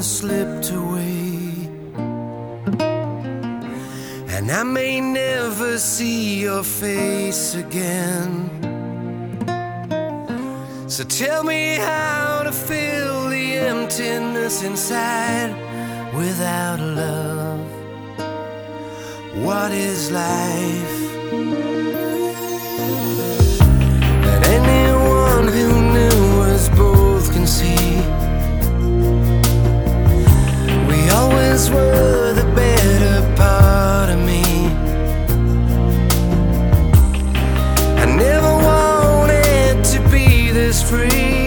has slipped away, and I may never see your face again. So tell me how to fill the emptiness inside without love. What is life?